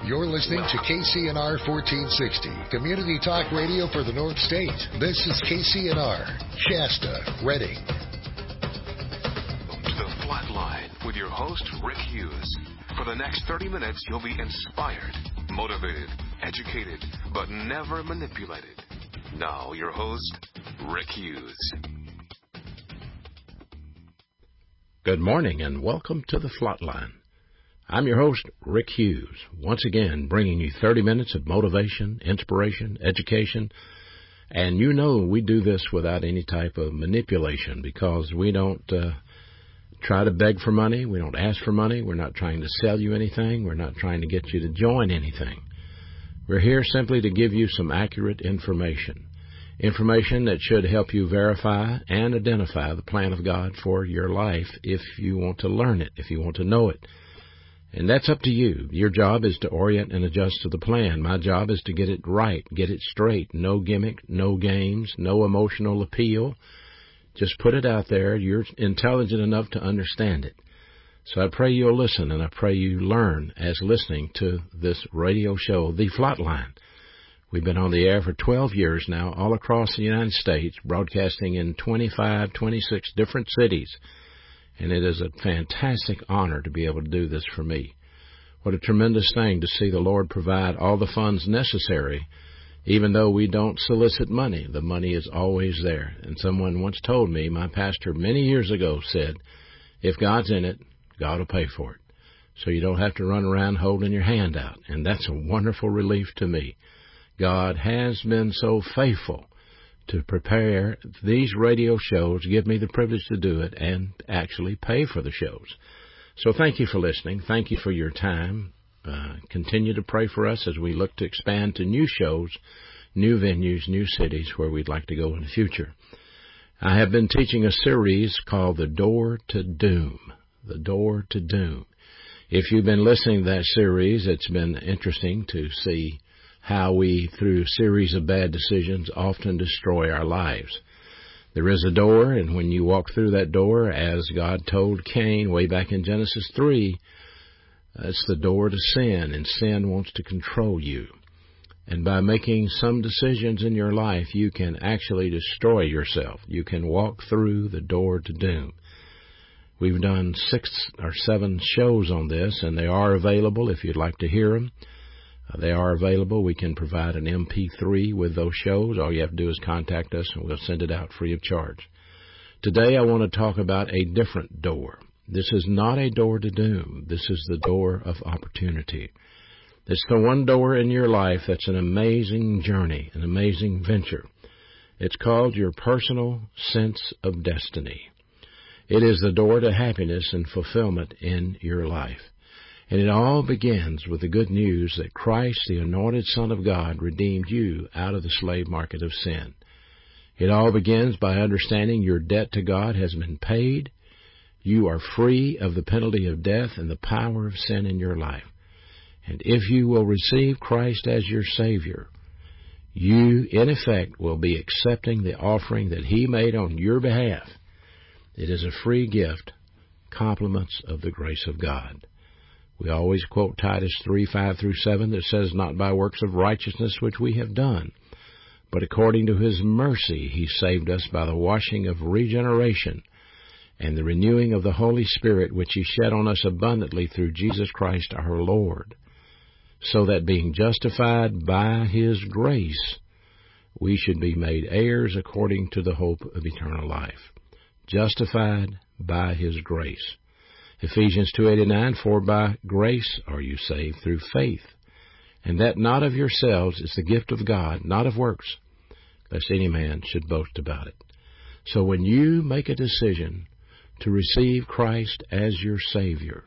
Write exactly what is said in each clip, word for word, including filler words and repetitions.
You're listening to K C N R fourteen sixty, Community Talk Radio for the North State. This is K C N R, Shasta, Redding. To the Flatline with your host, Rick Hughes. For the next thirty minutes, you'll be inspired, motivated, educated, but never manipulated. Now, your host, Rick Hughes. Good morning and welcome to the Flatline. I'm your host, Rick Hughes, once again bringing you thirty minutes of motivation, inspiration, education, and you know we do this without any type of manipulation because we don't uh, try to beg for money, we don't ask for money, we're not trying to sell you anything, we're not trying to get you to join anything. We're here simply to give you some accurate information, information that should help you verify and identify the plan of God for your life if you want to learn it, if you want to know it. And that's up to you. Your job is to orient and adjust to the plan. My job is to get it right, get it straight. No gimmick, no games, no emotional appeal. Just put it out there. You're intelligent enough to understand it. So I pray you'll listen, and I pray you learn as listening to this radio show, The Flatline. We've been on the air for twelve years now, all across the United States, broadcasting in twenty-five, twenty-six different cities. And it is a fantastic honor to be able to do this for me. What a tremendous thing to see the Lord provide all the funds necessary, even though we don't solicit money. The money is always there. And someone once told me, my pastor many years ago said, if God's in it, God will pay for it. So you don't have to run around holding your hand out. And that's a wonderful relief to me. God has been so faithful to prepare these radio shows, give me the privilege to do it, and actually pay for the shows. So thank you for listening. Thank you for your time. Uh, continue to pray for us as we look to expand to new shows, new venues, new cities where we'd like to go in the future. I have been teaching a series called The Door to Doom. The Door to Doom. If you've been listening to that series, it's been interesting to see how we, through a series of bad decisions, often destroy our lives. There is a door, and when you walk through that door, as God told Cain way back in Genesis three, it's the door to sin, and sin wants to control you. And by making some decisions in your life, you can actually destroy yourself. You can walk through the door to doom. We've done six or seven shows on this, and they are available if you'd like to hear them. They are available. We can provide an M P three with those shows. All you have to do is contact us, and we'll send it out free of charge. Today, I want to talk about a different door. This is not a door to doom. This is the door of opportunity. It's the one door in your life that's an amazing journey, an amazing venture. It's called your personal sense of destiny. It is the door to happiness and fulfillment in your life. And it all begins with the good news that Christ, the anointed Son of God, redeemed you out of the slave market of sin. It all begins by understanding your debt to God has been paid. You are free of the penalty of death and the power of sin in your life. And if you will receive Christ as your Savior, you, in effect, will be accepting the offering that He made on your behalf. It is a free gift, compliments of the grace of God. We always quote Titus three, five through seven that says, not by works of righteousness which we have done, but according to His mercy He saved us by the washing of regeneration and the renewing of the Holy Spirit, which He shed on us abundantly through Jesus Christ our Lord, so that being justified by His grace, we should be made heirs according to the hope of eternal life. Justified by His grace. Ephesians two eighty-nine, for by grace are you saved through faith, and that not of yourselves is the gift of God, not of works, lest any man should boast about it. So when you make a decision to receive Christ as your Savior,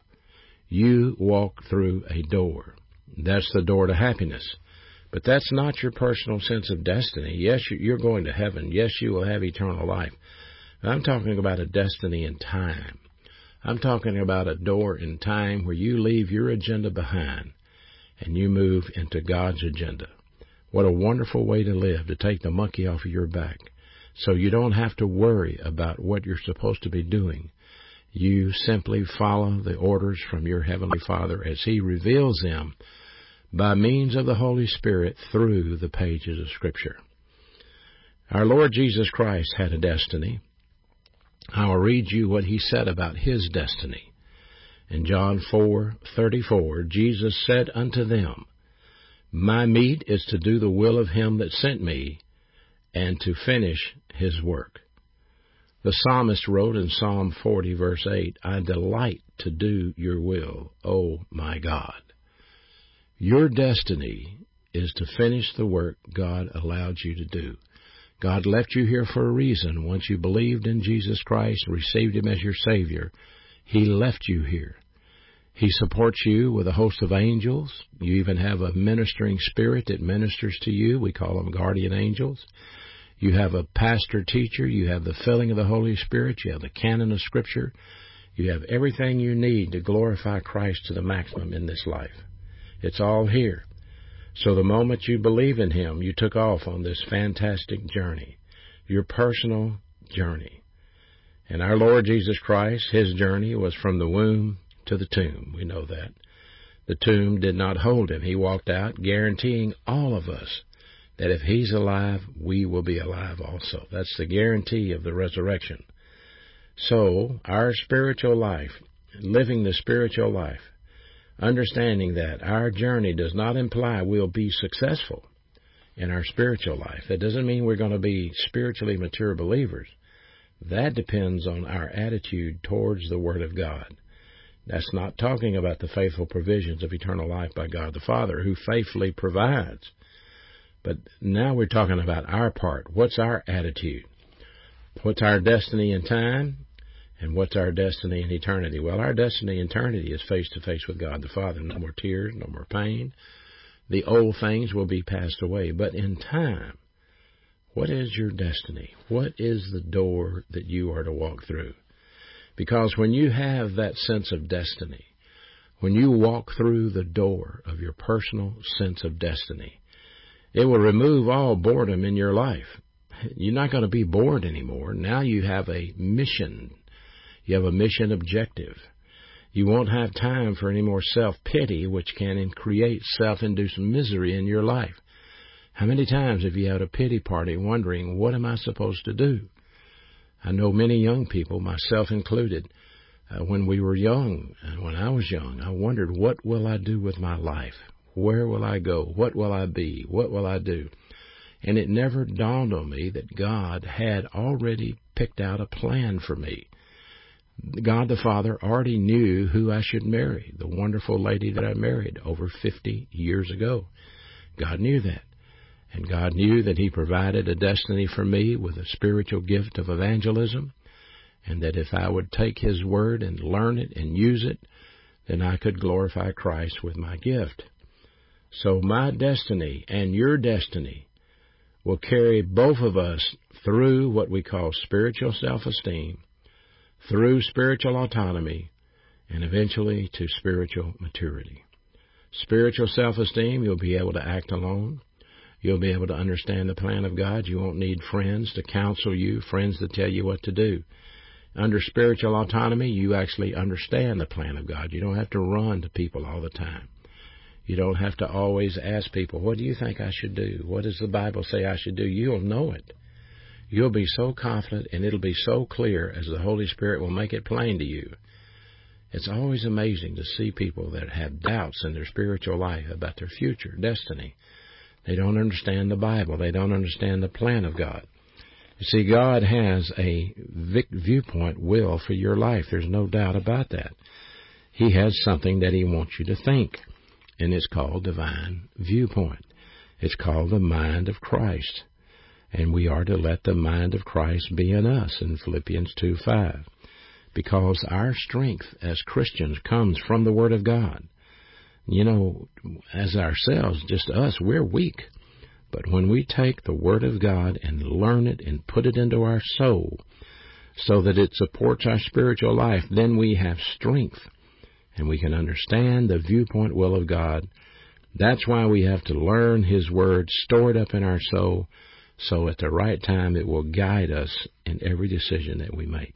you walk through a door. That's the door to happiness. But that's not your personal sense of destiny. Yes, you're going to heaven. Yes, you will have eternal life. I'm talking about a destiny in time. I'm talking about a door in time where you leave your agenda behind and you move into God's agenda. What a wonderful way to live, to take the monkey off of your back so you don't have to worry about what you're supposed to be doing. You simply follow the orders from your Heavenly Father as He reveals them by means of the Holy Spirit through the pages of Scripture. Our Lord Jesus Christ had a destiny. I will read you what he said about his destiny. In John four thirty-four, Jesus said unto them, My meat is to do the will of him that sent me, and to finish his work. The psalmist wrote in Psalm forty, verse eight, I delight to do your will, O my God. Your destiny is to finish the work God allowed you to do. God left you here for a reason. Once you believed in Jesus Christ, received him as your Savior, he left you here. He supports you with a host of angels. You even have a ministering spirit that ministers to you. We call them guardian angels. You have a pastor teacher. You have the filling of the Holy Spirit. You have the canon of Scripture. You have everything you need to glorify Christ to the maximum in this life. It's all here. So the moment you believe in him, you took off on this fantastic journey, your personal journey. And our Lord Jesus Christ, his journey was from the womb to the tomb. We know that. The tomb did not hold him. He walked out, guaranteeing all of us that if he's alive, we will be alive also. That's the guarantee of the resurrection. So, our spiritual life, living the spiritual life, understanding that our journey does not imply we'll be successful in our spiritual life. That doesn't mean we're going to be spiritually mature believers. That depends on our attitude towards the Word of God. That's not talking about the faithful provisions of eternal life by God the Father, who faithfully provides. But now we're talking about our part. What's our attitude? What's our destiny in time? And what's our destiny in eternity? Well, our destiny in eternity is face-to-face with God the Father. No more tears, no more pain. The old things will be passed away. But in time, what is your destiny? What is the door that you are to walk through? Because when you have that sense of destiny, when you walk through the door of your personal sense of destiny, it will remove all boredom in your life. You're not going to be bored anymore. Now you have a mission. You have a mission objective. You won't have time for any more self-pity, which can create self-induced misery in your life. How many times have you had a pity party wondering, what am I supposed to do? I know many young people, myself included, uh, when we were young, and when I was young, I wondered, what will I do with my life? Where will I go? What will I be? What will I do? And it never dawned on me that God had already picked out a plan for me. God the Father already knew who I should marry, the wonderful lady that I married over fifty years ago. God knew that. And God knew that he provided a destiny for me with a spiritual gift of evangelism, and that if I would take his word and learn it and use it, then I could glorify Christ with my gift. So my destiny and your destiny will carry both of us through what we call spiritual self-esteem, through spiritual autonomy, and eventually to spiritual maturity. Spiritual self-esteem, you'll be able to act alone. You'll be able to understand the plan of God. You won't need friends to counsel you, friends to tell you what to do. Under spiritual autonomy, you actually understand the plan of God. You don't have to run to people all the time. You don't have to always ask people, what do you think I should do? What does the Bible say I should do? You'll know it. You'll be so confident, and it'll be so clear as the Holy Spirit will make it plain to you. It's always amazing to see people that have doubts in their spiritual life about their future destiny. They don't understand the Bible. They don't understand the plan of God. You see, God has a viewpoint will for your life. There's no doubt about that. He has something that he wants you to think, and it's called divine viewpoint. It's called the mind of Christ, and we are to let the mind of Christ be in us in Philippians two five, because our strength as Christians comes from the Word of God. You know, as ourselves, just us, we're weak. But when we take the Word of God and learn it and put it into our soul so that it supports our spiritual life, then we have strength and we can understand the viewpoint will of God. That's why we have to learn His Word, store it up in our soul, so at the right time it will guide us in every decision that we make.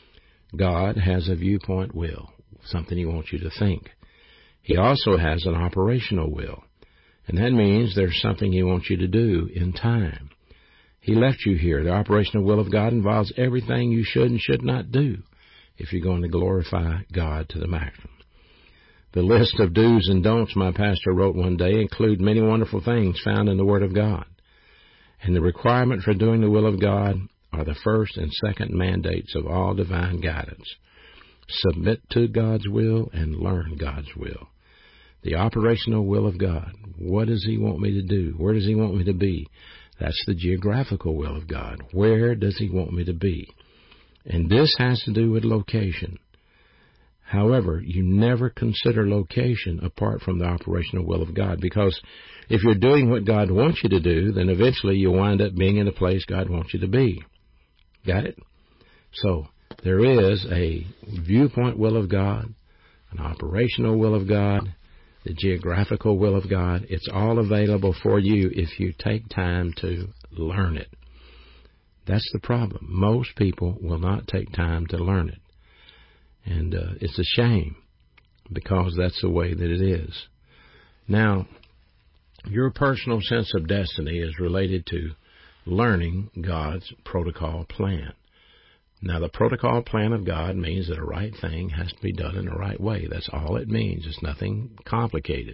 God has a viewpoint will, something He wants you to think. He also has an operational will. And that means there's something He wants you to do in time. He left you here. The operational will of God involves everything you should and should not do if you're going to glorify God to the maximum. The list of do's and don'ts my pastor wrote one day include many wonderful things found in the Word of God. And the requirement for doing the will of God are the first and second mandates of all divine guidance. Submit to God's will and learn God's will. The operational will of God. What does He want me to do? Where does He want me to be? That's the geographical will of God. Where does He want me to be? And this has to do with location. However, you never consider location apart from the operational will of God, because if you're doing what God wants you to do, then eventually you'll wind up being in the place God wants you to be. Got it? So there is a viewpoint will of God, an operational will of God, the geographical will of God. It's all available for you if you take time to learn it. That's the problem. Most people will not take time to learn it. And uh, it's a shame, because that's the way that it is. Now, your personal sense of destiny is related to learning God's protocol plan. Now, the protocol plan of God means that a right thing has to be done in the right way. That's all it means. It's nothing complicated.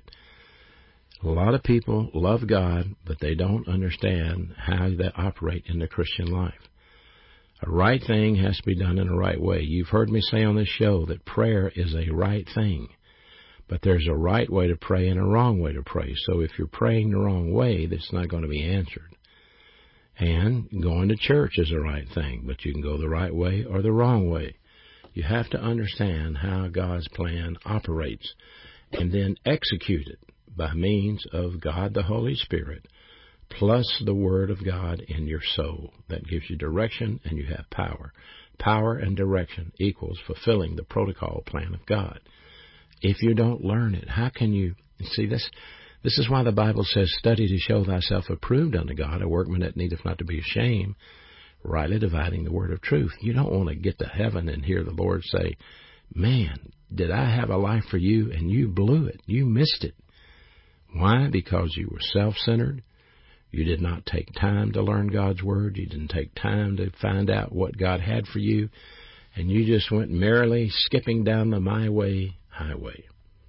A lot of people love God, but they don't understand how they operate in the Christian life. A right thing has to be done in the right way. You've heard me say on this show that prayer is a right thing, but there's a right way to pray and a wrong way to pray. So if you're praying the wrong way, that's not going to be answered. And going to church is a right thing, but you can go the right way or the wrong way. You have to understand how God's plan operates and then execute it by means of God the Holy Spirit, plus the Word of God in your soul. That gives you direction, and you have power. Power and direction equals fulfilling the protocol plan of God. If you don't learn it, how can you... See, this This is why the Bible says, study to show thyself approved unto God, a workman that needeth not to be ashamed, rightly dividing the word of truth. You don't want to get to heaven and hear the Lord say, man, did I have a life for you, and you blew it. You missed it. Why? Because you were self-centered. You did not take time to learn God's Word. You didn't take time to find out what God had for you. And you just went merrily skipping down the my way highway.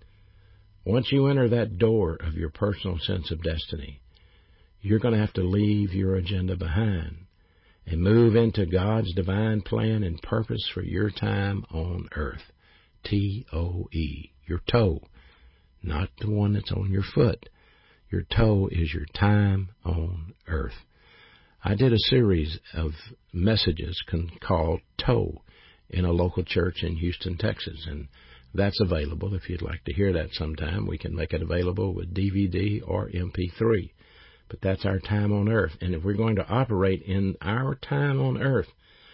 Once you enter that door of your personal sense of destiny, you're going to have to leave your agenda behind and move into God's divine plan and purpose for your time on earth. T O E, your toe, not the one that's on your foot. Your toe is your time on earth. I did a series of messages con- called Toe in a local church in Houston, Texas, and that's available. If you'd like to hear that sometime, we can make it available with D V D or M P three. But that's our time on earth. And if we're going to operate in our time on earth,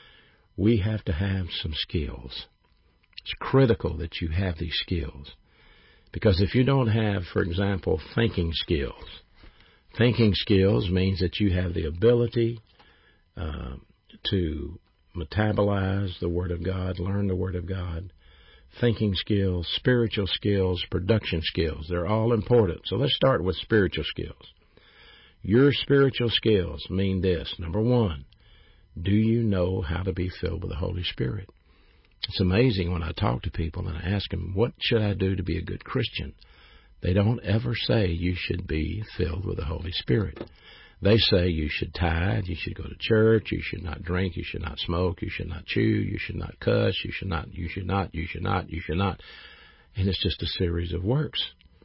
we have to have some skills. It's critical that you have these skills. Because if you don't have, for example, thinking skills, thinking skills means that you have the ability uh, to metabolize the Word of God, learn the Word of God. Thinking skills, spiritual skills, production skills, they're all important. So let's start with spiritual skills. Your spiritual skills mean this. Number one, do you know how to be filled with the Holy Spirit? It's amazing when I talk to people and I ask them, what should I do to be a good Christian? They don't ever say you should be filled with the Holy Spirit. They say you should tithe, you should go to church, you should not drink, you should not smoke, you should not chew, you should not cuss, you should not, you should not, you should not, you should not. And it's just a series of works.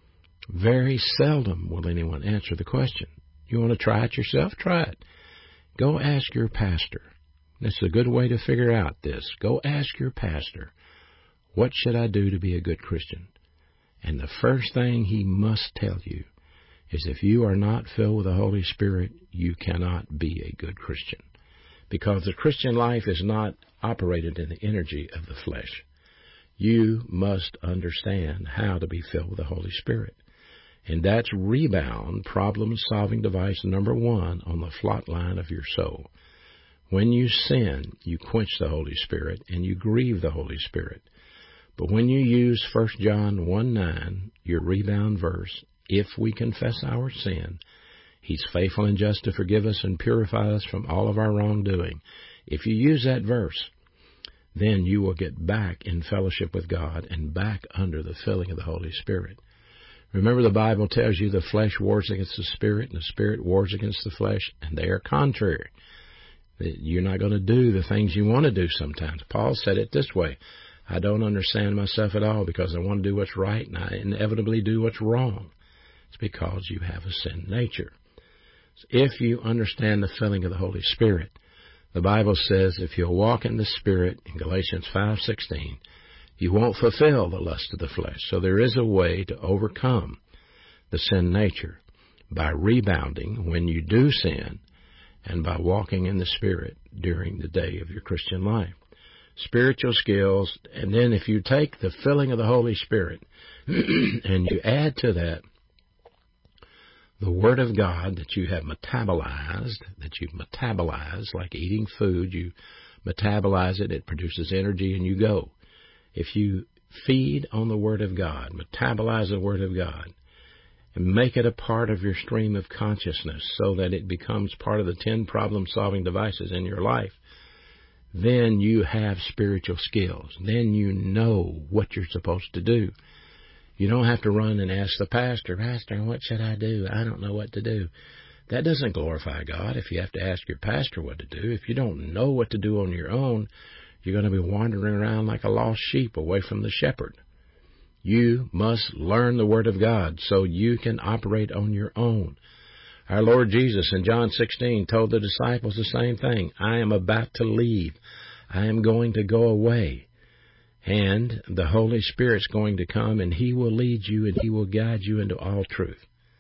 Very seldom will anyone answer the question. You want to try it yourself? Try it. Go ask your pastor. This is a good way to figure out this. Go ask your pastor, what should I do to be a good Christian? And the first thing he must tell you is if you are not filled with the Holy Spirit, you cannot be a good Christian. Because the Christian life is not operated in the energy of the flesh. You must understand how to be filled with the Holy Spirit. And that's rebound, problem-solving device number one on the flot line of your soul. When you sin, you quench the Holy Spirit and you grieve the Holy Spirit. But when you use First John one nine, your rebound verse, if we confess our sin, He's faithful and just to forgive us and purify us from all of our wrongdoing. If you use that verse, then you will get back in fellowship with God and back under the filling of the Holy Spirit. Remember, the Bible tells you the flesh wars against the Spirit, and the Spirit wars against the flesh, and they are contrary. You're not going to do the things you want to do sometimes. Paul said it this way, I don't understand myself at all because I want to do what's right, and I inevitably do what's wrong. It's because you have a sin nature. If you understand the filling of the Holy Spirit, the Bible says if you'll walk in the Spirit, in Galatians five sixteen, you won't fulfill the lust of the flesh. So there is a way to overcome the sin nature by rebounding when you do sin and by walking in the Spirit during the day of your Christian life. Spiritual skills, and then if you take the filling of the Holy Spirit and you add to that the Word of God that you have metabolized, that you metabolize, like eating food, you metabolize it, it produces energy, and you go. If you feed on the Word of God, metabolize the Word of God, and make it a part of your stream of consciousness so that it becomes part of the ten problem-solving devices in your life, then you have spiritual skills. Then you know what you're supposed to do. You don't have to run and ask the pastor, Pastor, what should I do? I don't know what to do. That doesn't glorify God if you have to ask your pastor what to do. If you don't know what to do on your own, you're going to be wandering around like a lost sheep away from the shepherd. You must learn the Word of God so you can operate on your own. Our Lord Jesus in John sixteen told the disciples the same thing. I am about to leave. I am going to go away. And the Holy Spirit's going to come, and He will lead you, and He will guide you into all truth.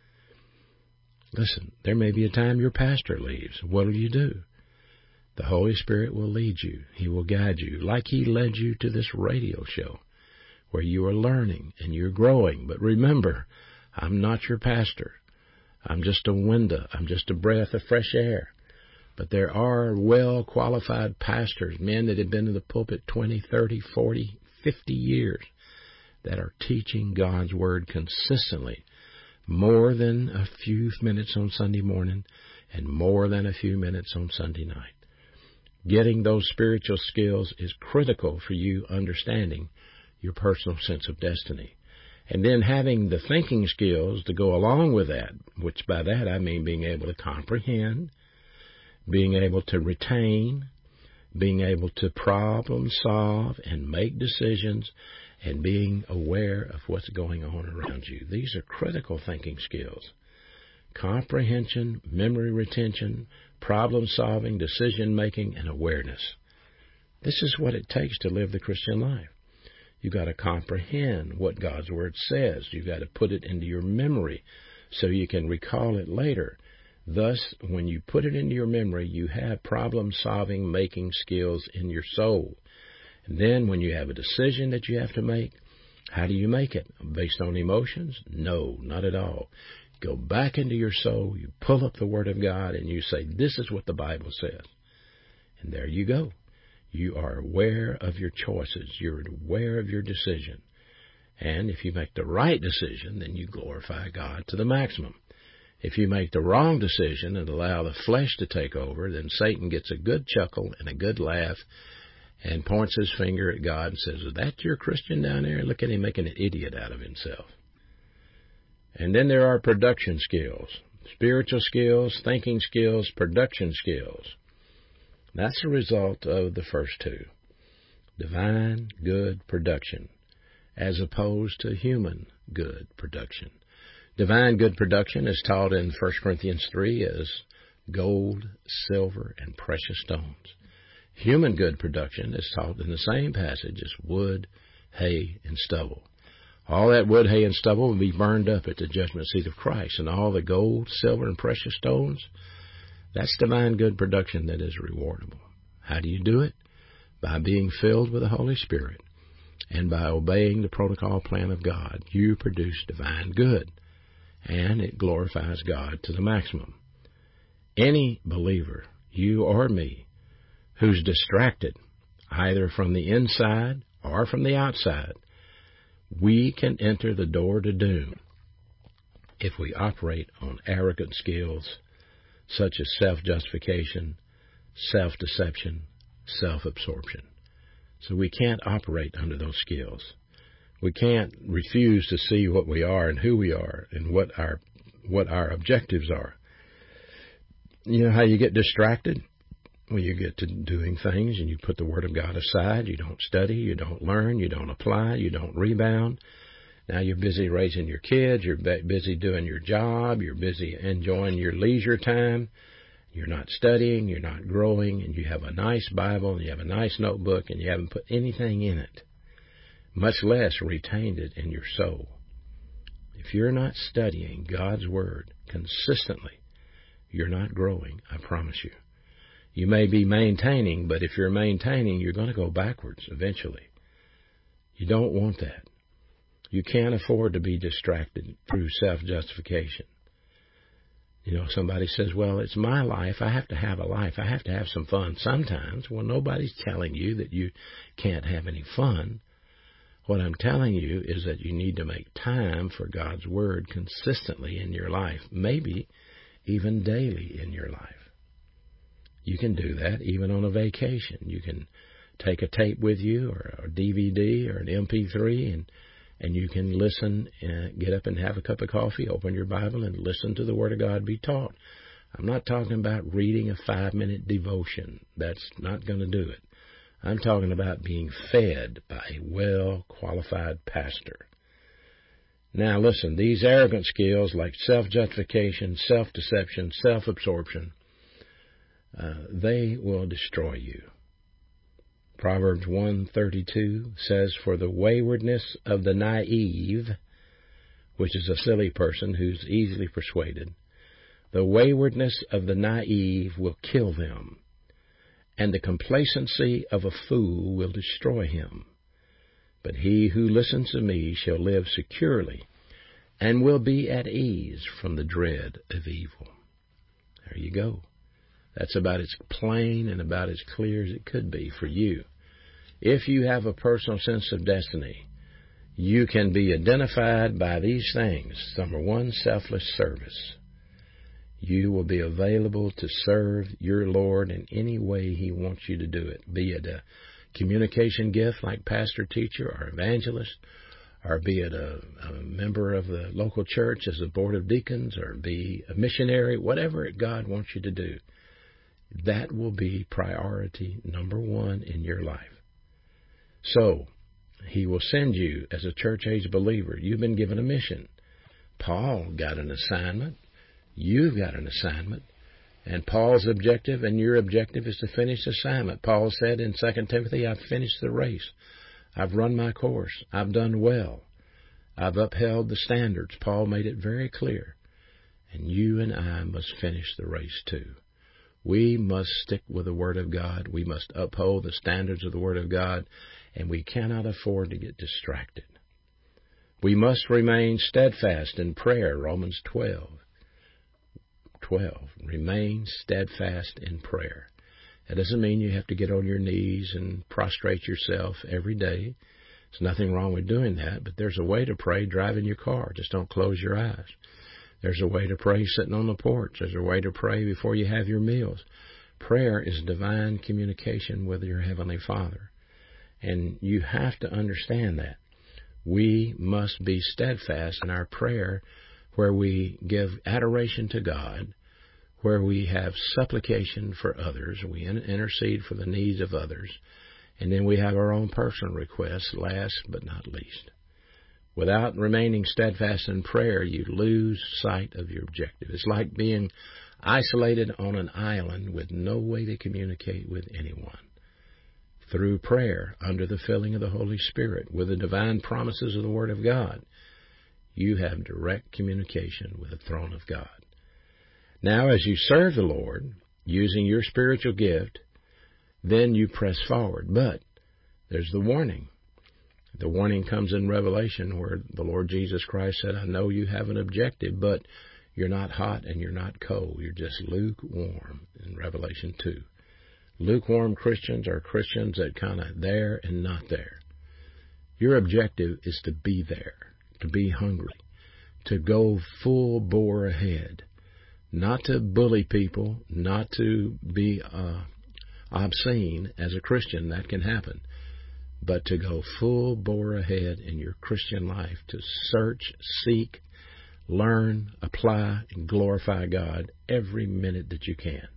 Listen, there may be a time your pastor leaves. What will you do? The Holy Spirit will lead you. He will guide you, like He led you to this radio show, where you are learning and you're growing. But remember, I'm not your pastor. I'm just a window. I'm just a breath of fresh air. But there are well-qualified pastors, men that have been in the pulpit twenty, thirty, forty, fifty years, that are teaching God's Word consistently, more than a few minutes on Sunday morning and more than a few minutes on Sunday night. Getting those spiritual skills is critical for you understanding your personal sense of destiny. And then having the thinking skills to go along with that, which by that I mean being able to comprehend, being able to retain, being able to problem solve and make decisions, and being aware of what's going on around you. These are critical thinking skills. Comprehension, memory retention, problem solving, decision making, and awareness. This is what it takes to live the Christian life. You've got to comprehend what God's Word says. You've got to put it into your memory so you can recall it later. Thus, when you put it into your memory, you have problem-solving, making skills in your soul. And then when you have a decision that you have to make, how do you make it? Based on emotions? No, not at all. Go back into your soul, you pull up the Word of God, and you say, this is what the Bible says. And there you go. You are aware of your choices. You're aware of your decision. And if you make the right decision, then you glorify God to the maximum. If you make the wrong decision and allow the flesh to take over, then Satan gets a good chuckle and a good laugh and points his finger at God and says, is that your Christian down there? Look at him making an idiot out of himself. And then there are production skills, spiritual skills, thinking skills, production skills. That's the result of the first two. Divine good production, as opposed to human good production. Divine good production is taught in First Corinthians three as gold, silver, and precious stones. Human good production is taught in the same passage as wood, hay, and stubble. All that wood, hay, and stubble will be burned up at the judgment seat of Christ. And all the gold, silver, and precious stones, that's divine good production that is rewardable. How do you do it? By being filled with the Holy Spirit and by obeying the protocol plan of God. You produce divine good, and it glorifies God to the maximum. Any believer, you or me, who's distracted, either from the inside or from the outside, we can enter the door to doom if we operate on arrogant skills such as self-justification, self-deception, self-absorption. So we can't operate under those skills. We can't refuse to see what we are and who we are and what our what our objectives are. You know how you get distracted? Well, you get to doing things and you put the Word of God aside. You don't study, you don't learn, you don't apply, you don't rebound. Now you're busy raising your kids, you're busy doing your job, you're busy enjoying your leisure time. You're not studying, you're not growing, and you have a nice Bible, and you have a nice notebook, and you haven't put anything in it, much less retained it in your soul. If you're not studying God's Word consistently, you're not growing, I promise you. You may be maintaining, but if you're maintaining, you're going to go backwards eventually. You don't want that. You can't afford to be distracted through self-justification. You know, somebody says, well, it's my life. I have to have a life. I have to have some fun sometimes. Well, nobody's telling you that you can't have any fun. What I'm telling you is that you need to make time for God's Word consistently in your life, maybe even daily in your life. You can do that even on a vacation. You can take a tape with you or a D V D or an M P three and And you can listen, and get up and have a cup of coffee, open your Bible, and listen to the Word of God be taught. I'm not talking about reading a five-minute devotion. That's not going to do it. I'm talking about being fed by a well-qualified pastor. Now, listen, these arrogant skills like self-justification, self-deception, self-absorption, uh, they will destroy you. Proverbs one thirty-two says, for the waywardness of the naive, which is a silly person who's easily persuaded, the waywardness of the naive will kill them, and the complacency of a fool will destroy him. But he who listens to me shall live securely, and will be at ease from the dread of evil. There you go. That's about as plain and about as clear as it could be for you. If you have a personal sense of destiny, you can be identified by these things. Number one, selfless service. You will be available to serve your Lord in any way He wants you to do it, be it a communication gift like pastor, teacher, or evangelist, or be it a, a member of the local church as a board of deacons, or be a missionary, whatever God wants you to do. That will be priority number one in your life. So, He will send you as a church-age believer. You've been given a mission. Paul got an assignment. You've got an assignment. And Paul's objective and your objective is to finish the assignment. Paul said in Second Timothy, I've finished the race. I've run my course. I've done well. I've upheld the standards. Paul made it very clear. And you and I must finish the race too. We must stick with the Word of God. We must uphold the standards of the Word of God, and we cannot afford to get distracted. We must remain steadfast in prayer, Romans twelve. twelve. Remain steadfast in prayer. That doesn't mean you have to get on your knees and prostrate yourself every day. There's nothing wrong with doing that, but there's a way to pray driving your car. Just don't close your eyes. There's a way to pray sitting on the porch. There's a way to pray before you have your meals. Prayer is divine communication with your Heavenly Father. And you have to understand that. We must be steadfast in our prayer, where we give adoration to God, where we have supplication for others, we intercede for the needs of others, and then we have our own personal requests, last but not least. Without remaining steadfast in prayer, you lose sight of your objective. It's like being isolated on an island with no way to communicate with anyone. Through prayer, under the filling of the Holy Spirit, with the divine promises of the Word of God, you have direct communication with the throne of God. Now, as you serve the Lord, using your spiritual gift, then you press forward. But there's the warning. The warning comes in Revelation, where the Lord Jesus Christ said, I know you have an objective, but you're not hot and you're not cold. You're just lukewarm, in Revelation two. Lukewarm Christians are Christians that kind of there and not there. Your objective is to be there, to be hungry, to go full bore ahead, not to bully people, not to be uh, obscene as a Christian. That can happen. But to go full bore ahead in your Christian life, to search, seek, learn, apply, and glorify God every minute that you can.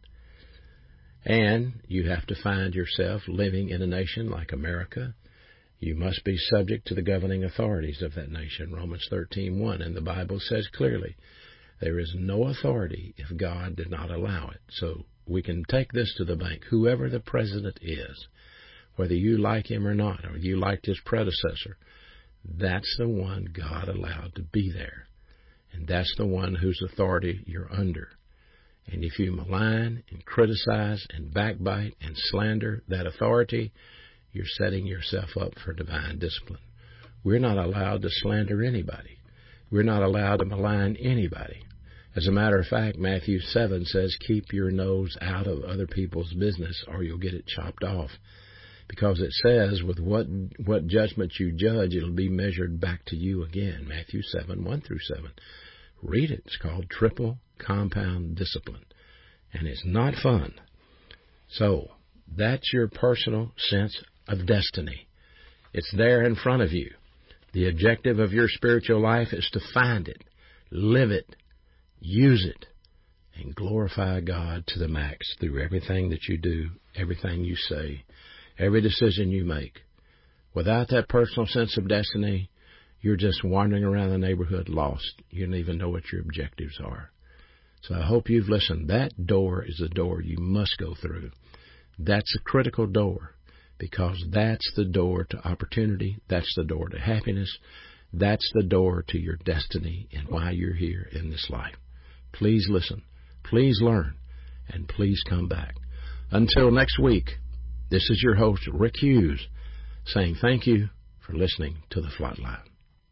And you have to find yourself living in a nation like America. You must be subject to the governing authorities of that nation, Romans thirteen one. And the Bible says clearly, there is no authority if God did not allow it. So we can take this to the bank. Whoever the president is, whether you like him or not, or you liked his predecessor, that's the one God allowed to be there. And that's the one whose authority you're under. And if you malign and criticize and backbite and slander that authority, you're setting yourself up for divine discipline. We're not allowed to slander anybody. We're not allowed to malign anybody. As a matter of fact, Matthew seven says, keep your nose out of other people's business or you'll get it chopped off. Because it says, with what what judgment you judge, it'll be measured back to you again. Matthew seven, one through seven. Read it. It's called triple compound discipline. And it's not fun. So, that's your personal sense of destiny. It's there in front of you. The objective of your spiritual life is to find it, live it, use it, and glorify God to the max through everything that you do, everything you say, every decision you make. Without that personal sense of destiny, you're just wandering around the neighborhood lost. You don't even know what your objectives are. So I hope you've listened. That door is the door you must go through. That's a critical door, because that's the door to opportunity. That's the door to happiness. That's the door to your destiny and why you're here in this life. Please listen. Please learn. And please come back. Until next week, this is your host, Rick Hughes, saying thank you for listening to The Flatline.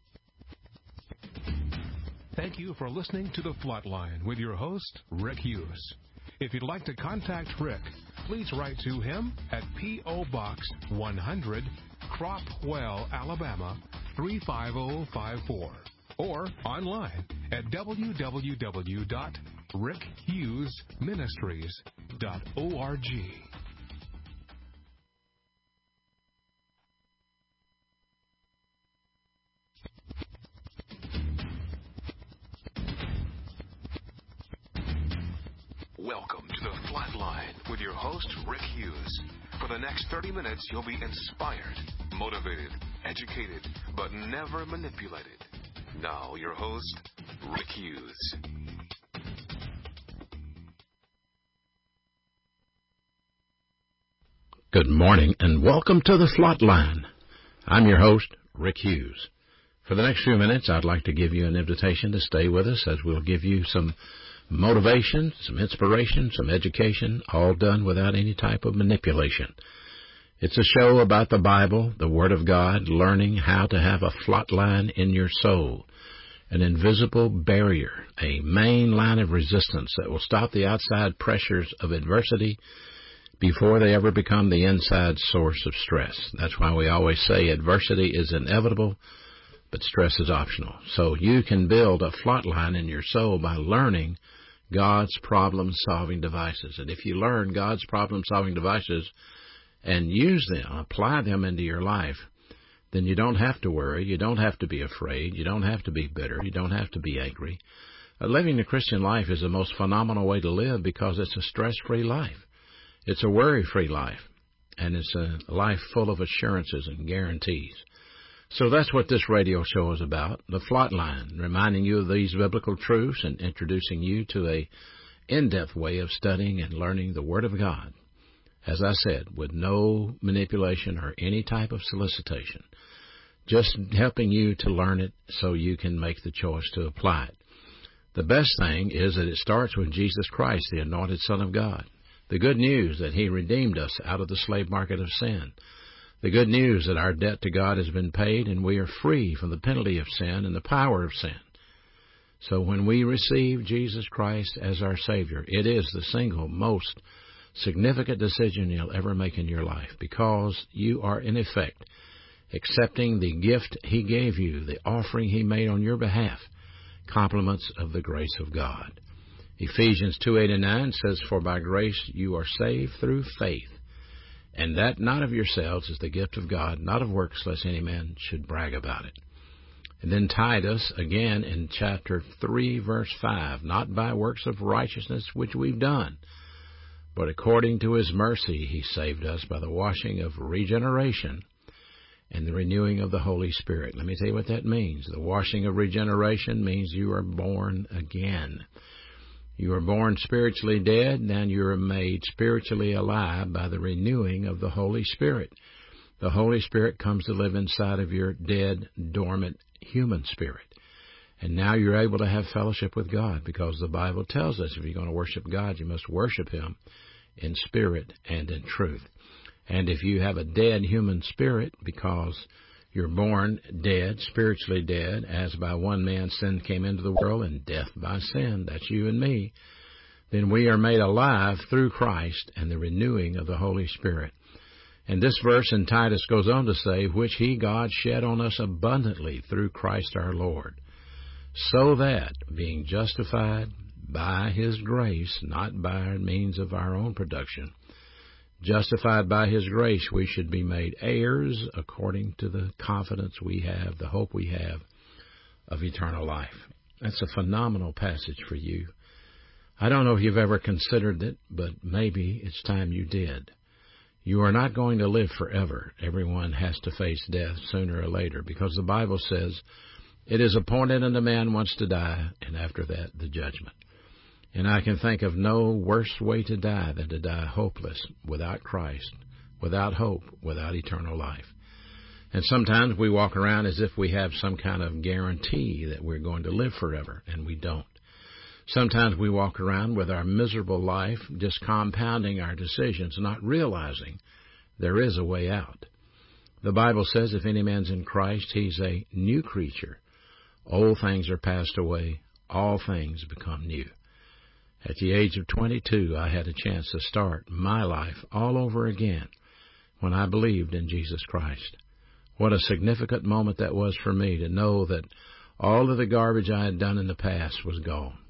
Thank you for listening to The Flatline with your host, Rick Hughes. If you'd like to contact Rick, please write to him at P O. Box one hundred, Cropwell, Alabama three five zero five four, or online at w w w dot rick hughes ministries dot org. Welcome to The Flatline with your host, Rick Hughes. For the next thirty minutes, you'll be inspired, motivated, educated, but never manipulated. Now, your host, Rick Hughes. Good morning, and welcome to The Flatline. I'm your host, Rick Hughes. For the next few minutes, I'd like to give you an invitation to stay with us as we'll give you some motivation, some inspiration, some education, all done without any type of manipulation. It's a show about the Bible, the Word of God, learning how to have a flat line in your soul, an invisible barrier, a main line of resistance that will stop the outside pressures of adversity before they ever become the inside source of stress. That's why we always say adversity is inevitable, but stress is optional. So you can build a flat line in your soul by learning God's problem-solving devices. And if you learn God's problem-solving devices and use them, apply them into your life, then you don't have to worry, you don't have to be afraid, you don't have to be bitter, you don't have to be angry. Uh, living the Christian life is the most phenomenal way to live because it's a stress-free life. It's a worry-free life, and it's a life full of assurances and guarantees. So that's what this radio show is about, The Flatline, reminding you of these biblical truths and introducing you to a in-depth way of studying and learning the Word of God. As I said, with no manipulation or any type of solicitation, just helping you to learn it so you can make the choice to apply it. The best thing is that it starts with Jesus Christ, the anointed Son of God. The good news that He redeemed us out of the slave market of sin. The good news that our debt to God has been paid and we are free from the penalty of sin and the power of sin. So when we receive Jesus Christ as our Savior, it is the single most significant decision you'll ever make in your life, because you are in effect accepting the gift He gave you, the offering He made on your behalf, compliments of the grace of God. Ephesians two, eight and nine says, For by grace you are saved through faith, and that not of yourselves is the gift of God, not of works, lest any man should brag about it. And then Titus, again in chapter three, verse five, Not by works of righteousness which we've done, but according to His mercy He saved us by the washing of regeneration and the renewing of the Holy Spirit. Let me tell you what that means. The washing of regeneration means you are born again. You are born spiritually dead, and you are made spiritually alive by the renewing of the Holy Spirit. The Holy Spirit comes to live inside of your dead, dormant human spirit. And now you're able to have fellowship with God, because the Bible tells us if you're going to worship God, you must worship Him in spirit and in truth. And if you have a dead human spirit, because you're born dead, spiritually dead, as by one man sin came into the world, and death by sin, that's you and me, then we are made alive through Christ and the renewing of the Holy Spirit. And this verse in Titus goes on to say, Which He, God, shed on us abundantly through Christ our Lord, so that, being justified by His grace, not by means of our own production, justified by His grace, we should be made heirs according to the confidence we have, the hope we have of eternal life. That's a phenomenal passage for you. I don't know if you've ever considered it, but maybe it's time you did. You are not going to live forever. Everyone has to face death sooner or later, because the Bible says, It is appointed unto man once to die, and after that the judgment. And I can think of no worse way to die than to die hopeless, without Christ, without hope, without eternal life. And sometimes we walk around as if we have some kind of guarantee that we're going to live forever, and we don't. Sometimes we walk around with our miserable life just compounding our decisions, not realizing there is a way out. The Bible says if any man's in Christ, he's a new creature. Old things are passed away, all things become new. At the age of twenty-two, I had a chance to start my life all over again when I believed in Jesus Christ. What a significant moment that was for me to know that all of the garbage I had done in the past was gone,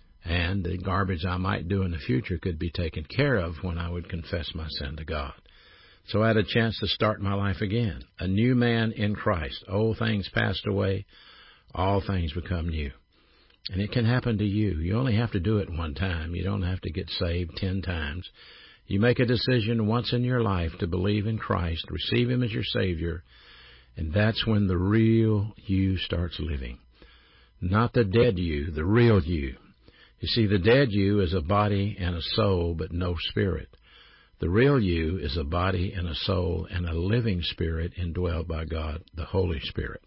and the garbage I might do in the future could be taken care of when I would confess my sin to God. So I had a chance to start my life again, a new man in Christ. Old things passed away, all things become new. And it can happen to you. You only have to do it one time. You don't have to get saved ten times. You make a decision once in your life to believe in Christ, receive Him as your Savior, and that's when the real you starts living. Not the dead you, the real you. You see, the dead you is a body and a soul, but no spirit. The real you is a body and a soul and a living spirit indwelled by God, the Holy Spirit.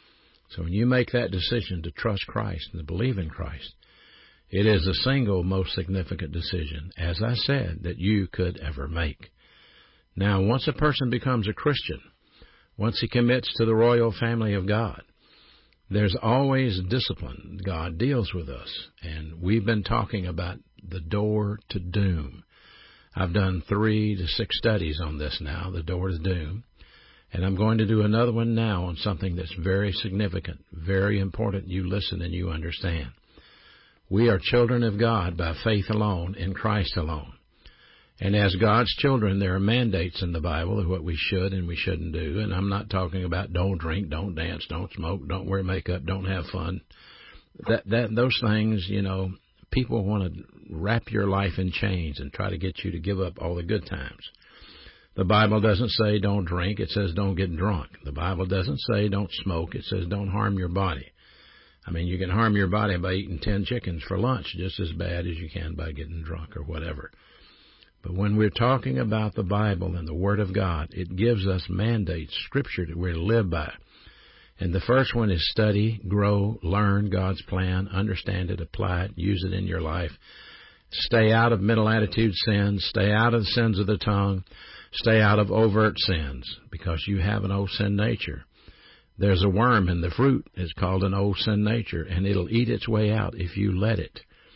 So when you make that decision to trust Christ and to believe in Christ, it is the single most significant decision, as I said, that you could ever make. Now, once a person becomes a Christian, once he commits to the royal family of God, there's always discipline. God deals with us, and we've been talking about the door to doom. I've done three to six studies on this now, the door to doom. And I'm going to do another one now on something that's very significant, very important you listen and you understand. We are children of God by faith alone, in Christ alone. And as God's children, there are mandates in the Bible of what we should and we shouldn't do. And I'm not talking about don't drink, don't dance, don't smoke, don't wear makeup, don't have fun. That that those things, you know, people want to wrap your life in chains and try to get you to give up all the good times. The Bible doesn't say don't drink. It says don't get drunk. The Bible doesn't say don't smoke. It says don't harm your body. I mean, you can harm your body by eating ten chickens for lunch just as bad as you can by getting drunk or whatever. But when we're talking about the Bible and the Word of God, it gives us mandates, Scripture that we're to live by. And the first one is study, grow, learn God's plan, understand it, apply it, use it in your life. Stay out of mental attitude sins. Stay out of the sins of the tongue. Stay out of overt sins, because you have an old sin nature. There's a worm in the fruit. It's called an old sin nature, and it'll eat its way out if you let it.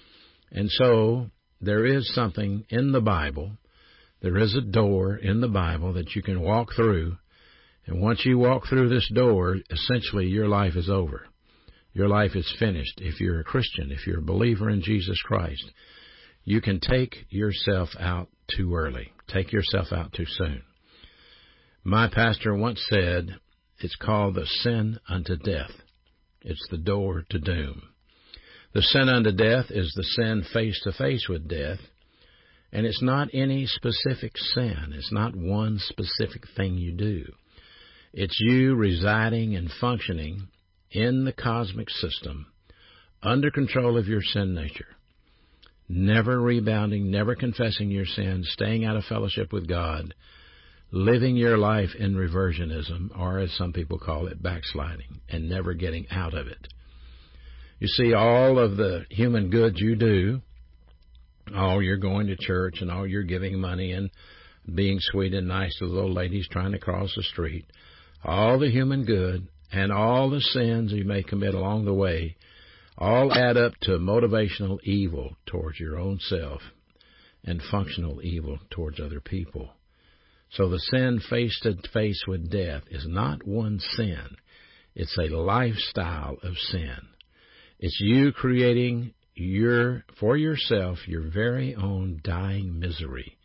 And so there is something in the Bible. There is a door in the Bible that you can walk through. And once you walk through this door, essentially your life is over. your life is finished. If you're a Christian, if you're a believer in Jesus Christ, you can take yourself out too early, take yourself out too soon. My pastor once said, it's called the sin unto death. It's the door to doom. The sin unto death is the sin face to face with death, and it's not any specific sin. It's not one specific thing you do. It's you residing and functioning in the cosmic system under control of your sin nature, never rebounding, never confessing your sins, staying out of fellowship with God, living your life in reversionism, or as some people call it, backsliding, and never getting out of it. You see, all of the human good you do, all you're going to church and all you're giving money and being sweet and nice to the little ladies trying to cross the street, all the human good and all the sins you may commit along the way all add up to motivational evil towards your own self and functional evil towards other people. So the sin face to face with death is not one sin. It's a lifestyle of sin. It's you creating your for yourself your very own dying misery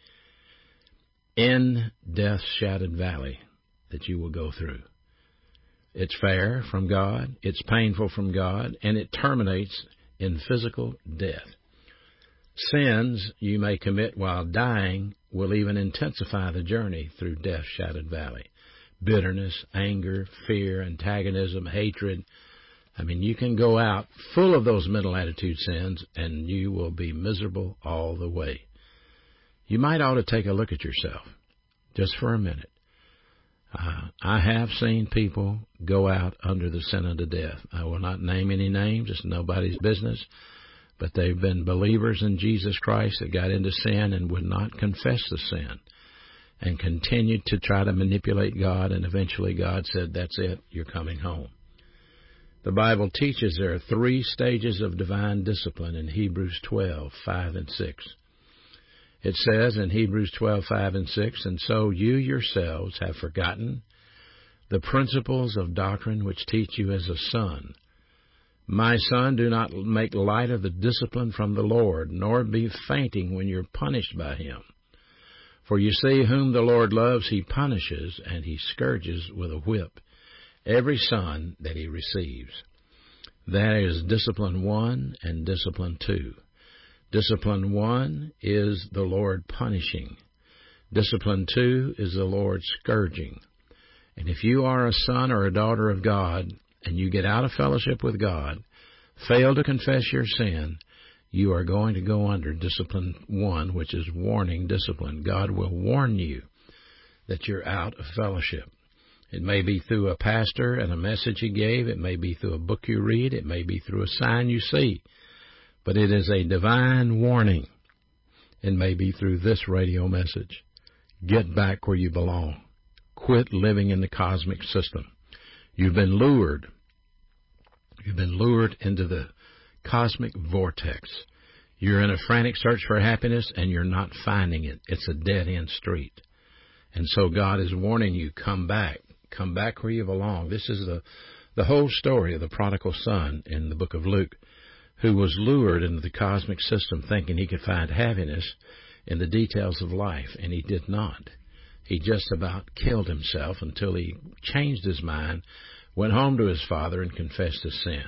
in death's shadowed valley that you will go through. It's fair from God, it's painful from God, and it terminates in physical death. Sins you may commit while dying will even intensify the journey through death's shadowed valley. Bitterness, anger, fear, antagonism, hatred. I mean, you can go out full of those mental attitude sins, and you will be miserable all the way. You might ought to take a look at yourself, just for a minute. Uh, I have seen people go out under the sin unto death. I will not name any names. It's nobody's business. But they've been believers in Jesus Christ that got into sin and would not confess the sin and continued to try to manipulate God, and eventually God said, that's it, you're coming home. The Bible teaches there are three stages of divine discipline in Hebrews twelve, five and six. It says in Hebrews twelve, five and six, and so you yourselves have forgotten the principles of doctrine which teach you as a son. My son, do not make light of the discipline from the Lord, nor be fainting when you're punished by him. For you see, whom the Lord loves, he punishes, and he scourges with a whip every son that he receives. That is discipline one and discipline two. Discipline one is the Lord punishing. Discipline two is the Lord scourging. And if you are a son or a daughter of God, and you get out of fellowship with God, fail to confess your sin, you are going to go under discipline one, which is warning discipline. God will warn you that you're out of fellowship. It may be through a pastor and a message he gave. It may be through a book you read. It may be through a sign you see. But it is a divine warning. It may be through this radio message. Get back where you belong. Quit living in the cosmic system. You've been lured. You've been lured into the cosmic vortex. You're in a frantic search for happiness, and you're not finding it. It's a dead-end street. And so God is warning you, come back. Come back where you belong. This is the, the whole story of the prodigal son in the book of Luke, who was lured into the cosmic system thinking he could find happiness in the details of life, and he did not. He just about killed himself until he changed his mind, went home to his father, and confessed his sin.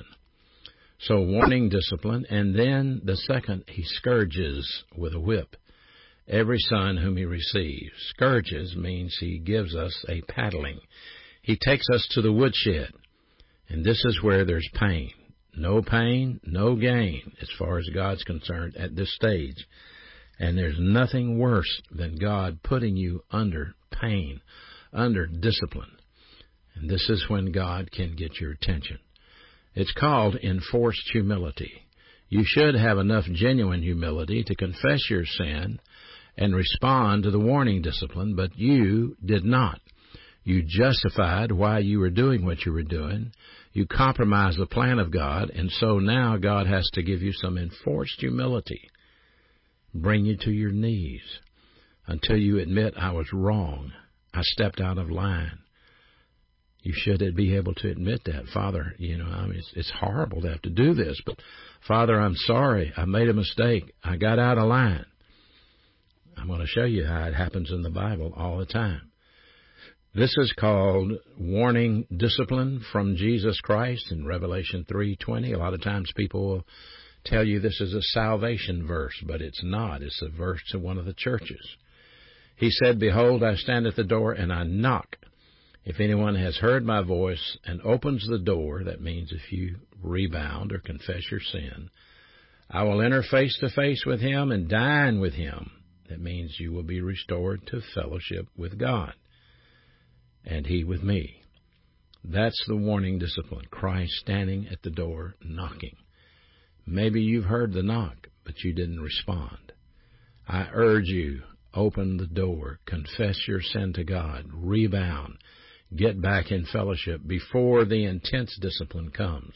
So warning, discipline, and then the second, he scourges with a whip every son whom he receives. Scourges means he gives us a paddling. He takes us to the woodshed, and this is where there's pain. No pain, no gain, as far as God's concerned at this stage. And there's nothing worse than God putting you under pain, under discipline. And this is when God can get your attention. It's called enforced humility. You should have enough genuine humility to confess your sin and respond to the warning discipline, but you did not. You justified why you were doing what you were doing. You compromised the plan of God, and so now God has to give you some enforced humility. Bring you to your knees until you admit, I was wrong. I stepped out of line. You should be able to admit that. Father, you know, I mean, it's, it's horrible to have to do this, but Father, I'm sorry. I made a mistake. I got out of line. I'm going to show you how it happens in the Bible all the time. This is called warning discipline from Jesus Christ in Revelation three twenty. A lot of times people will tell you this is a salvation verse, but it's not. It's a verse to one of the churches. He said, "Behold, I stand at the door and I knock. If anyone has heard my voice and opens the door," that means if you rebound or confess your sin, "I will enter face to face with him and dine with him." That means you will be restored to fellowship with God, and he with me. That's the warning discipline, Christ standing at the door knocking. Maybe you've heard the knock, but you didn't respond. I urge you, open the door, confess your sin to God, rebound, get back in fellowship before the intense discipline comes.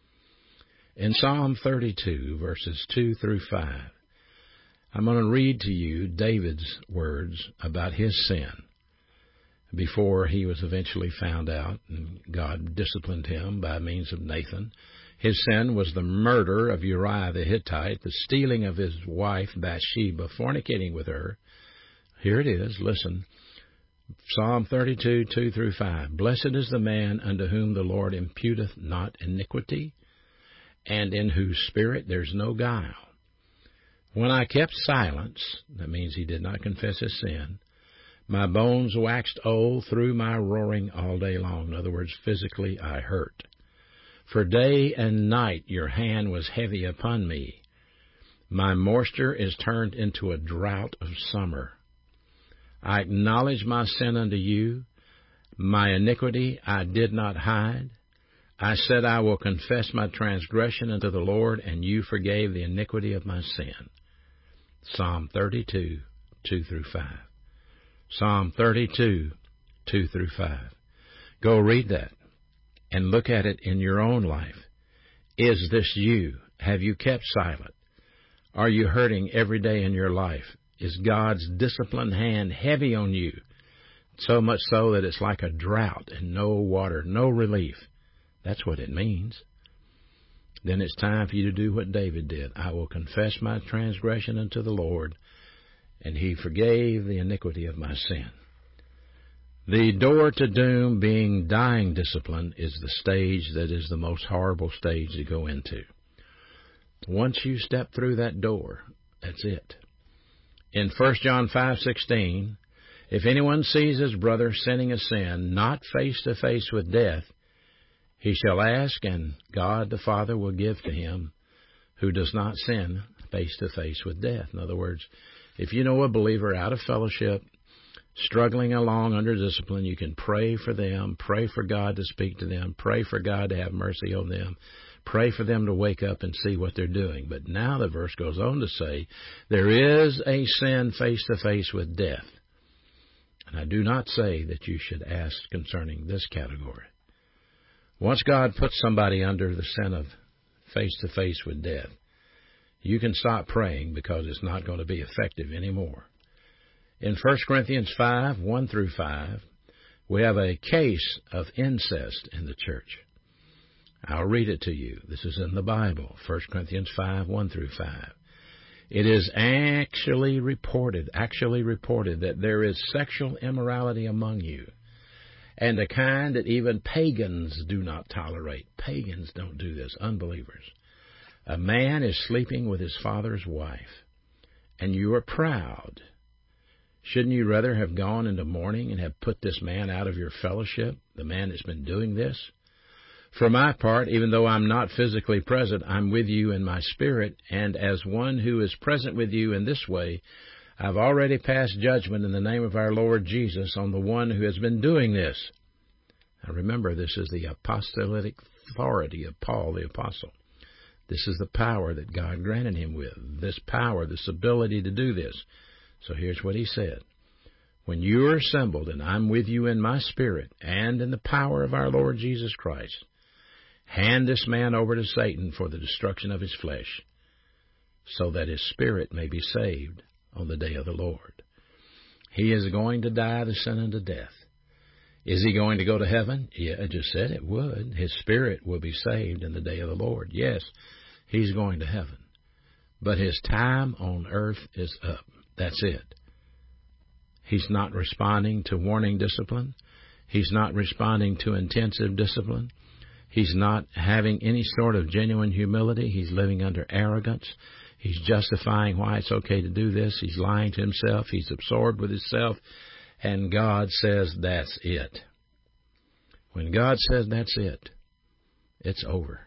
In Psalm thirty-two, verses two through five, I'm going to read to you David's words about his sin before he was eventually found out and God disciplined him by means of Nathan. His sin was the murder of Uriah the Hittite, the stealing of his wife Bathsheba, fornicating with her. Here it is, listen. Psalm thirty-two, two through five. "Blessed is the man unto whom the Lord imputeth not iniquity, and in whose spirit there's no guile. When I kept silence," that means he did not confess his sin, "my bones waxed old through my roaring all day long." In other words, physically I hurt. "For day and night your hand was heavy upon me. My moisture is turned into a drought of summer. I acknowledge my sin unto you. My iniquity I did not hide. I said, I will confess my transgression unto the Lord, and you forgave the iniquity of my sin." Psalm thirty-two, two through five. Psalm thirty-two, two through five. Go read that and look at it in your own life. Is this you? Have you kept silent? Are you hurting every day in your life? Is God's disciplined hand heavy on you, so much so that it's like a drought and no water, no relief? That's what it means. Then it's time for you to do what David did. "I will confess my transgression unto the Lord, and he forgave the iniquity of my sin." The door to doom, being dying discipline, is the stage that is the most horrible stage to go into. Once you step through that door, that's it. In First John five sixteen, "If anyone sees his brother sinning a sin, not face to face with death, he shall ask, and God the Father will give to him who does not sin face to face with death." In other words, if you know a believer out of fellowship, struggling along under discipline, you can pray for them, pray for God to speak to them, pray for God to have mercy on them, pray for them to wake up and see what they're doing. But now the verse goes on to say, there is a sin face to face with death. And I do not say that you should ask concerning this category. Once God puts somebody under the sin of face-to-face with death, you can stop praying because it's not going to be effective anymore. In First Corinthians five, one through five, we have a case of incest in the church. I'll read it to you. This is in the Bible, First Corinthians five, one through five. It is actually reported, actually reported that there is sexual immorality among you, and a kind that even pagans do not tolerate. Pagans don't do this, unbelievers. A man is sleeping with his father's wife, and you are proud. Shouldn't you rather have gone into mourning and have put this man out of your fellowship, the man that's been doing this? For my part, even though I'm not physically present, I'm with you in my spirit, and as one who is present with you in this way, I've already passed judgment in the name of our Lord Jesus on the one who has been doing this. Now remember, this is the apostolic authority of Paul the Apostle. This is the power that God granted him with, this power, this ability to do this. So here's what he said. When you are assembled, and I'm with you in my spirit and in the power of our Lord Jesus Christ, hand this man over to Satan for the destruction of his flesh, so that his spirit may be saved on the day of the Lord. He is going to die the sin unto death. Is he going to go to heaven? Yeah, I just said it would. His spirit will be saved in the day of the Lord. Yes, he's going to heaven. But his time on earth is up. That's it. He's not responding to warning discipline. He's not responding to intensive discipline. He's not having any sort of genuine humility. He's living under arrogance. He's justifying why it's okay to do this. He's lying to himself. He's absorbed with himself. And God says that's it. When God says that's it, it's over.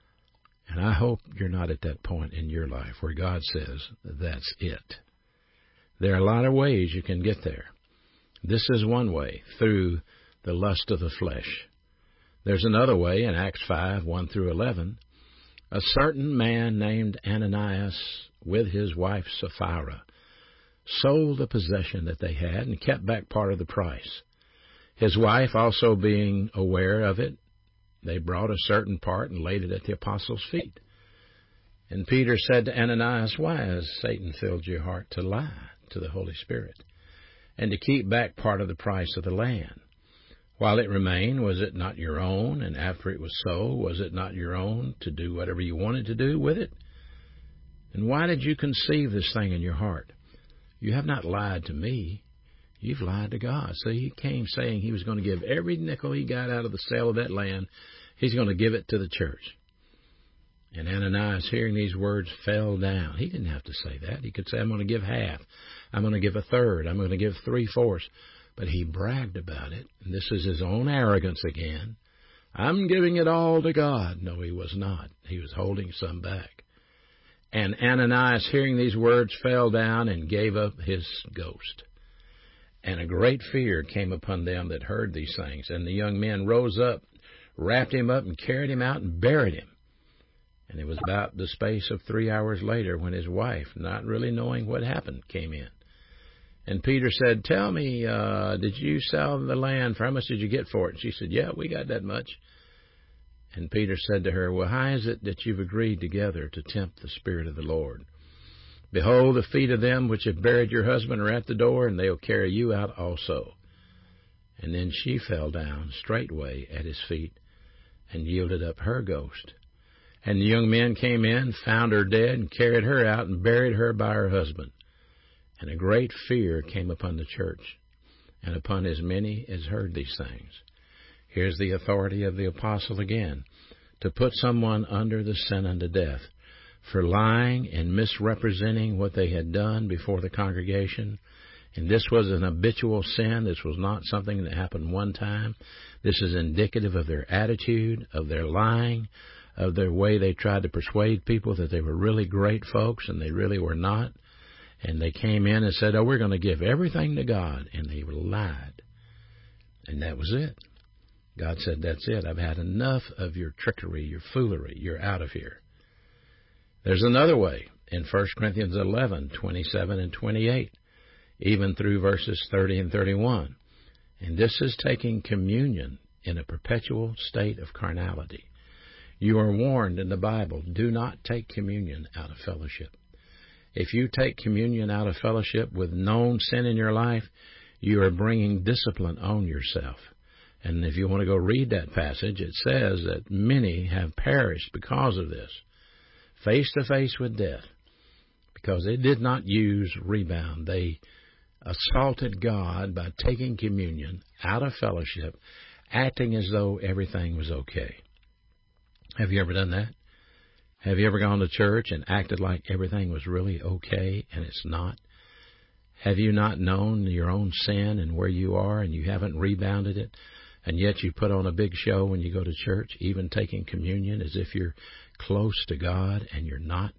And I hope you're not at that point in your life where God says that's it. There are a lot of ways you can get there. This is one way, through the lust of the flesh. There's another way in Acts five, one through eleven. A certain man named Ananias, with his wife Sapphira, sold a possession that they had and kept back part of the price. His wife also being aware of it, they brought a certain part and laid it at the apostles' feet. And Peter said to Ananias, why has Satan filled your heart to lie to the Holy Spirit and to keep back part of the price of the land? While it remained, was it not your own? And after it was sold, was it not your own to do whatever you wanted to do with it? And why did you conceive this thing in your heart? You have not lied to me. You've lied to God. So he came saying he was going to give every nickel he got out of the sale of that land, he's going to give it to the church. And Ananias, hearing these words, fell down. He didn't have to say that. He could say, I'm going to give half. I'm going to give a third. I'm going to give three-fourths. But he bragged about it. And this is his own arrogance again. I'm giving it all to God. No, he was not. He was holding some back. And Ananias, hearing these words, fell down and gave up his ghost. And a great fear came upon them that heard these things. And the young men rose up, wrapped him up, and carried him out and buried him. And it was about the space of three hours later when his wife, not really knowing what happened, came in. And Peter said, tell me, uh, did you sell the land? For how much did you get for it? And she said, yeah, we got that much. And Peter said to her, well, how is it that you've agreed together to tempt the Spirit of the Lord? Behold, the feet of them which have buried your husband are at the door, and they'll carry you out also. And then she fell down straightway at his feet and yielded up her ghost. And the young men came in, found her dead, and carried her out and buried her by her husband. And a great fear came upon the church, and upon as many as heard these things. Here's the authority of the apostle again, to put someone under the sin unto death for lying and misrepresenting what they had done before the congregation. And this was an habitual sin. This was not something that happened one time. This is indicative of their attitude, of their lying, of their way they tried to persuade people that they were really great folks, and they really were not. And they came in and said, oh, we're going to give everything to God. And they lied. And that was it. God said, that's it. I've had enough of your trickery, your foolery. You're out of here. There's another way in First Corinthians eleven, twenty-seven and twenty-eight, even through verses thirty and thirty-one. And this is taking communion in a perpetual state of carnality. You are warned in the Bible, do not take communion out of fellowship. If you take communion out of fellowship with known sin in your life, you are bringing discipline on yourself. And if you want to go read that passage, it says that many have perished because of this, face to face with death, because they did not use rebound. They assaulted God by taking communion out of fellowship, acting as though everything was okay. Have you ever done that? Have you ever gone to church and acted like everything was really okay and it's not? Have you not known your own sin and where you are, and you haven't rebounded it, and yet you put on a big show when you go to church, even taking communion as if you're close to God, and you're not?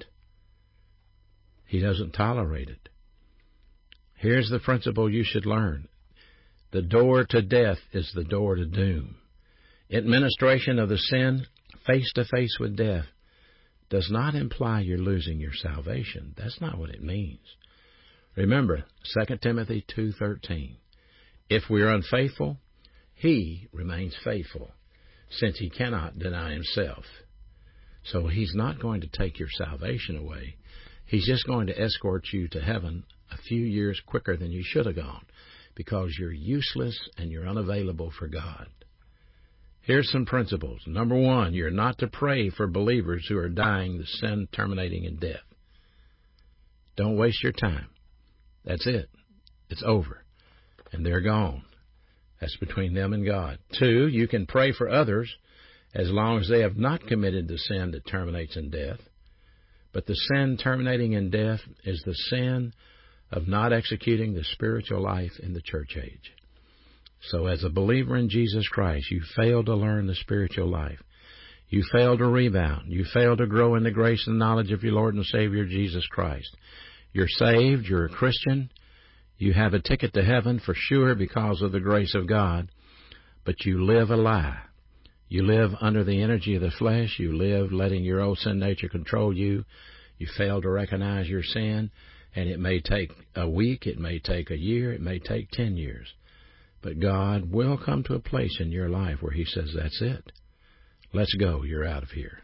He doesn't tolerate it. Here's the principle you should learn. The door to death is the door to doom. Administration of the sin face to face with death does not imply you're losing your salvation. That's not what it means. Remember, Second Timothy two thirteen. If we are unfaithful, he remains faithful, since he cannot deny himself. So he's not going to take your salvation away. He's just going to escort you to heaven a few years quicker than you should have gone, because you're useless and you're unavailable for God. Here's some principles. Number one, you're not to pray for believers who are dying the sin terminating in death. Don't waste your time. That's it. It's over. And they're gone. That's between them and God. Two, you can pray for others as long as they have not committed the sin that terminates in death. But the sin terminating in death is the sin of not executing the spiritual life in the church age. So as a believer in Jesus Christ, you fail to learn the spiritual life. You fail to rebound. You fail to grow in the grace and knowledge of your Lord and Savior, Jesus Christ. You're saved. You're a Christian. You have a ticket to heaven for sure because of the grace of God. But you live a lie. You live under the energy of the flesh. You live letting your old sin nature control you. You fail to recognize your sin. And it may take a week. It may take a year. It may take ten years. But God will come to a place in your life where He says, that's it. Let's go. You're out of here.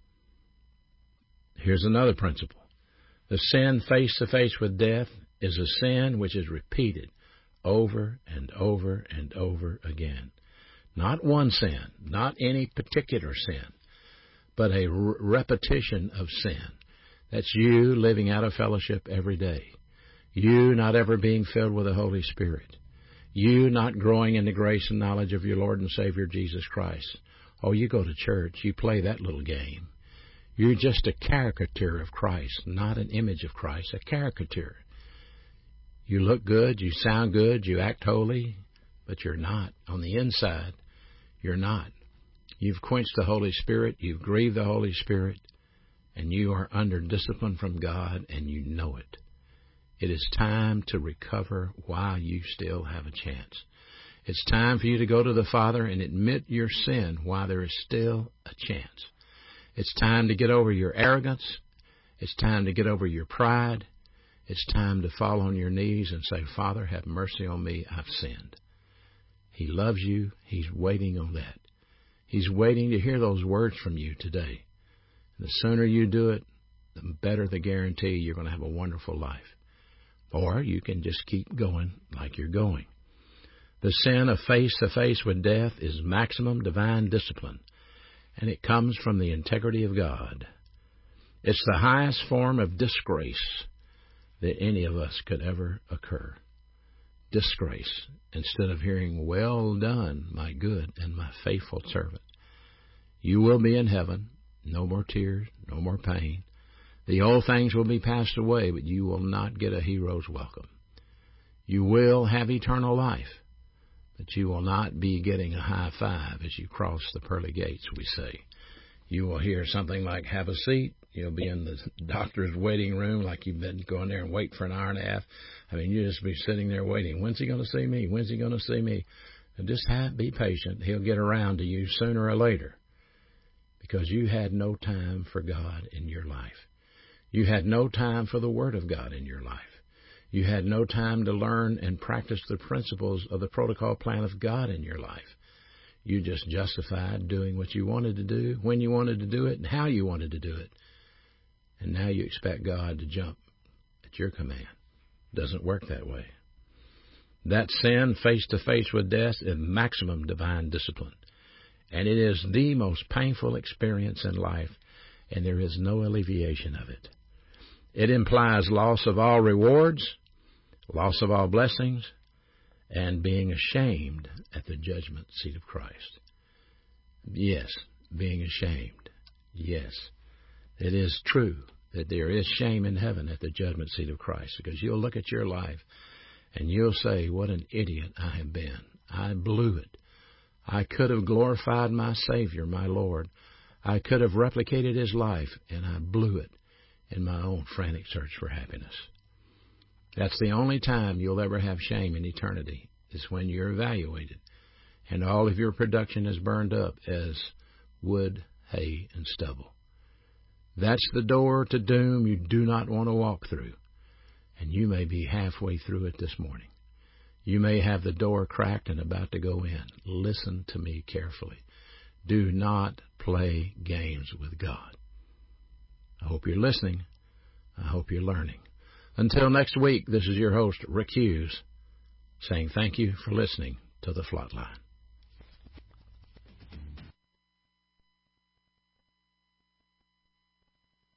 Here's another principle. The sin face-to-face with death is a sin which is repeated over and over and over again. Not one sin, not any particular sin, but a r- repetition of sin. That's you living out of fellowship every day. You not ever being filled with the Holy Spirit. You not growing in the grace and knowledge of your Lord and Savior Jesus Christ. Oh, you go to church, you play that little game. You're just a caricature of Christ, not an image of Christ, a caricature. You look good, you sound good, you act holy, but you're not. On the inside, you're not. You've quenched the Holy Spirit, you've grieved the Holy Spirit, and you are under discipline from God, and you know it. It is time to recover while you still have a chance. It's time for you to go to the Father and admit your sin while there is still a chance. It's time to get over your arrogance. It's time to get over your pride. It's time to fall on your knees and say, Father, have mercy on me. I've sinned. He loves you. He's waiting on that. He's waiting to hear those words from you today. And the sooner you do it, the better the guarantee you're going to have a wonderful life. Or you can just keep going like you're going. The sin of face-to-face with death is maximum divine discipline, and it comes from the integrity of God. It's the highest form of disgrace that any of us could ever occur. Disgrace, instead of hearing, well done, my good and my faithful servant. You will be in heaven, no more tears, no more pain. The old things will be passed away, but you will not get a hero's welcome. You will have eternal life, but you will not be getting a high five as you cross the pearly gates, we say. You will hear something like, have a seat. You'll be in the doctor's waiting room like you've been going there and wait for an hour and a half. I mean, you just be sitting there waiting. When's he going to see me? When's he going to see me? And just have, be patient. He'll get around to you sooner or later because you had no time for God in your life. You had no time for the Word of God in your life. You had no time to learn and practice the principles of the protocol plan of God in your life. You just justified doing what you wanted to do, when you wanted to do it, and how you wanted to do it. And now you expect God to jump at your command. It doesn't work that way. That sin face-to-face with death is maximum divine discipline. And it is the most painful experience in life, and there is no alleviation of it. It implies loss of all rewards, loss of all blessings, and being ashamed at the judgment seat of Christ. Yes, being ashamed. Yes, it is true that there is shame in heaven at the judgment seat of Christ, because you'll look at your life and you'll say, what an idiot I have been. I blew it. I could have glorified my Savior, my Lord. I could have replicated His life, and I blew it in my own frantic search for happiness. That's the only time you'll ever have shame in eternity, is when you're evaluated and all of your production is burned up as wood, hay, and stubble. That's the door to doom you do not want to walk through, and you may be halfway through it this morning. You may have the door cracked and about to go in. Listen to me carefully. Do not play games with God. I hope you're listening. I hope you're learning. Until next week, this is your host, Rick Hughes, saying thank you for listening to the Flatline.